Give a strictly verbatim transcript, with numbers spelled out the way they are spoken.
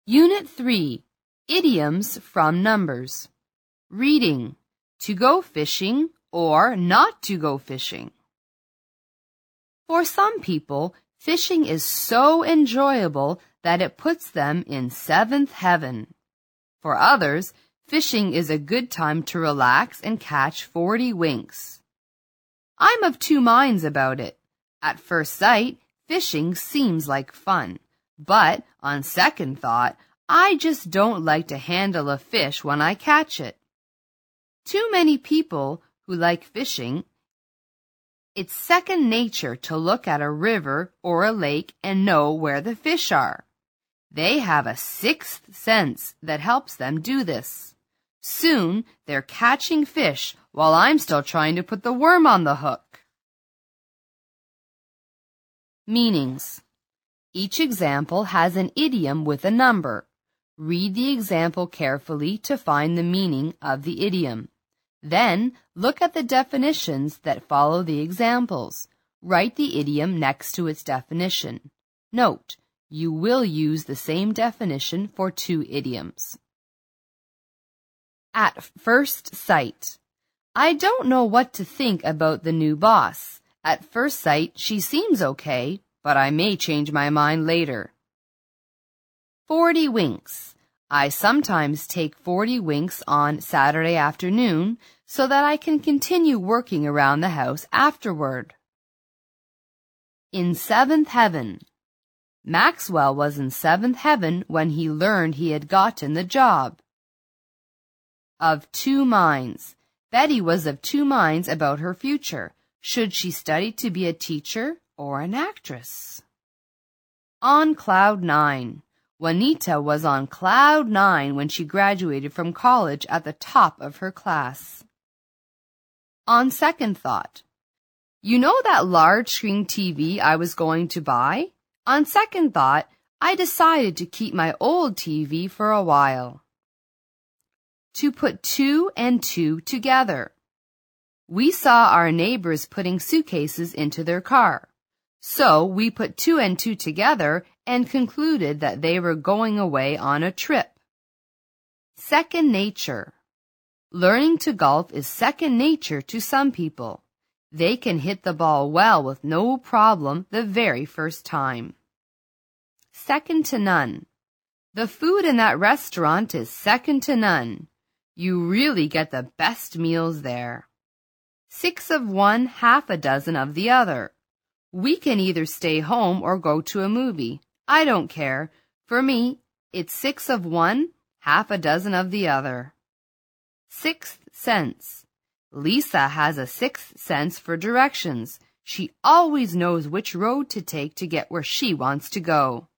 Unit three, Idioms from Numbers. Reading, to go fishing or not to go fishing. For some people, fishing is so enjoyable that it puts them in seventh heaven. For others, fishing is a good time to relax and catch forty winks. I'm of two minds about it. At first sight, fishing seems like fun, but on second thought, I just don't like to handle a fish when I catch it. Too many people who like fishing, it's second nature to look at a river or a lake and know where the fish are. They have a sixth sense that helps them do this. Soon, they're catching fish while I'm still trying to put the worm on the hook. Meanings. Each example has an idiom with a number. Read the example carefully to find the meaning of the idiom. Then, look at the definitions that follow the examples. Write the idiom next to its definition. Note, you will use the same definition for two idioms. At first sight. I don't know what to think about the new boss. At first sight, she seems okay, but I may change my mind later. Forty winks. I sometimes take forty winks on Saturday afternoon so that I can continue working around the house afterward. In seventh heaven. Maxwell was in seventh heaven when he learned he had gotten the job. Of two minds. Betty was of two minds about her future. Should she study to be a teacher or an actress? On cloud nine. Juanita was on cloud nine when she graduated from college at the top of her class. On second thought. You know that large screen T V I was going to buy? On second thought, I decided to keep my old T V for a while. To put two and two together. We saw our neighbors putting suitcases into their car. So we put two and two together and concluded that they were going away on a trip. Second nature. Learning to golf is second nature to some people. They can hit the ball well with no problem the very first time. Second to none. The food in that restaurant is second to none. You really get the best meals there. Six of one, half a dozen of the other. We can either stay home or go to a movie. I don't care. For me, it's six of one, half a dozen of the other. Sixth sense. Lisa has a sixth sense for directions. She always knows which road to take to get where she wants to go.